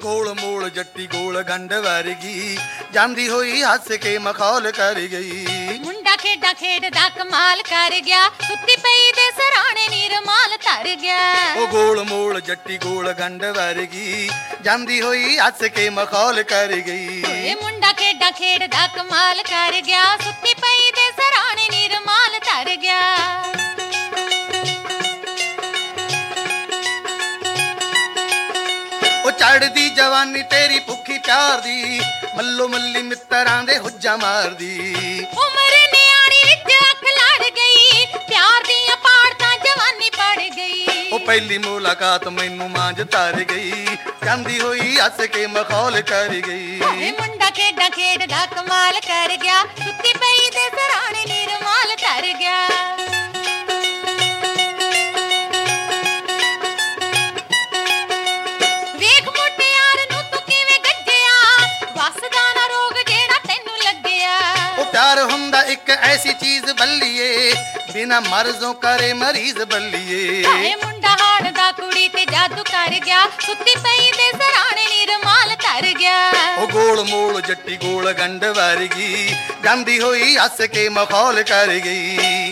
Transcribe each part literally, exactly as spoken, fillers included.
ਗੋਲ mall ਜੱਟੀ ਗੋਲ ਗੰਢ ਵਰਗੀ ਜਾਂਦੀ ਹੋਈ ਹੱਸ ਕੇ ਮਖੌਲ ਕਰ ਗਈ। ਮੁੰਡਾ ਖੇਡਾਂ ਖੇਡਦਾ ਕਮਾਲ ਕਰ ਗਿਆ, ਸੁੱਤੀ ਪਈ ਦੇ ਸਰਾਣੇ ਨੀ ਰੁਮਾਲ ਧਰ ਗਿਆ। ਉਹ ਗੋਲ ਮੋਲ ਜੱਟੀ ਗੋਲ ਗੰਢ ਵਰਗੀ ਜਾਂਦੀ ਹੋਈ ਹੱਸ ਕੇ ਮਖੌਲ ਕਰ ਗਈ। ਓਏ ਮੁੰਡਾ ਖੇਡਾਂ ਖੇਡਦਾ ਕਮਾਲ ਕਰ ਗਿਆ, ਸੁੱਤੀ ਪਈ ਦੇ ਸਰਾਣੇ ਨੀ ਰੁਮਾਲ ਧਰ ਗਿਆ। ਉਹ ਚੜਦੀ ਜਵਾਨੀ ਤੇਰੀ ਭੁੱਖੀ ਪਿਆਰ ਦੀ, ਮੱਲੋ ਮੱਲੀ ਮਿੱਤਰਾਂ ਦੇ ਹੁੱਜਾਂ ਮਾਰਦੀ। ਉਮਰ ਨਿਆਣੀ ਵਿੱਚ ਅੱਖ ਲੜ ਗਈ, ਪਿਆਰ ਦੀਆਂ ਪਾੜਾਂ ਜਵਾਨੀ ਪੜ ਗਈ। ਉਹ ਪਹਿਲੀ ਮੁਲਾਕਾਤ ਮੈਨੂੰ ਮਾਂਝ ਧਰ ਗਈ, ਜਾਂਦੀ ਹੋਈ ਹੱਸ ਕੇ ਮਖੌਲ ਕਰ ਗਈ। ਓਏ ਮੁੰਡਾ ਖੇਡਾਂ ਖੇਡਦਾ ਕਮਾਲ ਕਰ ਗਿਆ, ਸੁੱਤੀ ਪਈ ਦੇ ਸਰਾਣੇ ਨੀ ਰੁਮਾਲ ਧਰ ਗਿਆ। प्यार हुंदा एक ऐसी चीज बल्लिए, बिना मर्जों करे मरीज बल्लिए। मुंडा हाड़दा कुड़ी ते जादू कर गया, सुत्ती पई दे सराणे नी रुमाल धर गया। ओ गोल मोल जट्टी गोल गंढ वर्गी गांधी होई हस के मखौल कर गई।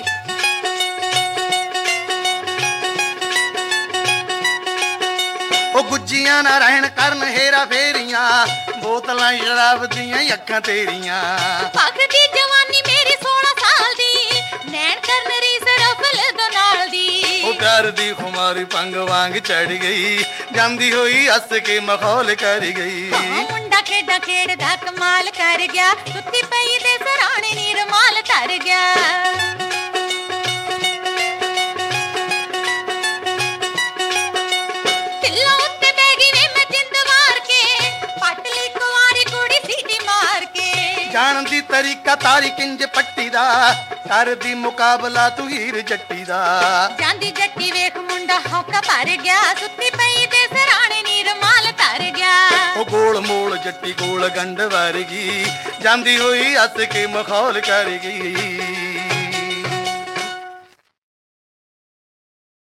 ओ गुज्जियां ना रहन करन हेरा फेरियां, बोतलां शराब दियां अखां तेरियां। पगदी जवानी मेरी सोलह साल दी, नैन करन रीस रफल दो नाल दी। ओ प्यार दी खुमारी पंग वांग चढ़ गई, जांदी होई हस के मखौल कर गई। मुंडा खेडा खेडदा कमाल कर गया, सुत्ती पई दे सराणे नी रुमाल धर गया। जान दी तरीका तारी किंज पट्टी दा, कर दी मुकाबला तू हीर जट्टी दा। जांदी जट्टी वेख मुंडा हौका भर गया, सुत्ती पई दे सराणे नी रुमाल धर गया। ओ गोल मोल जट्टी गोल गंढ वर्गी जांदी होई हस के मखौल कर गई।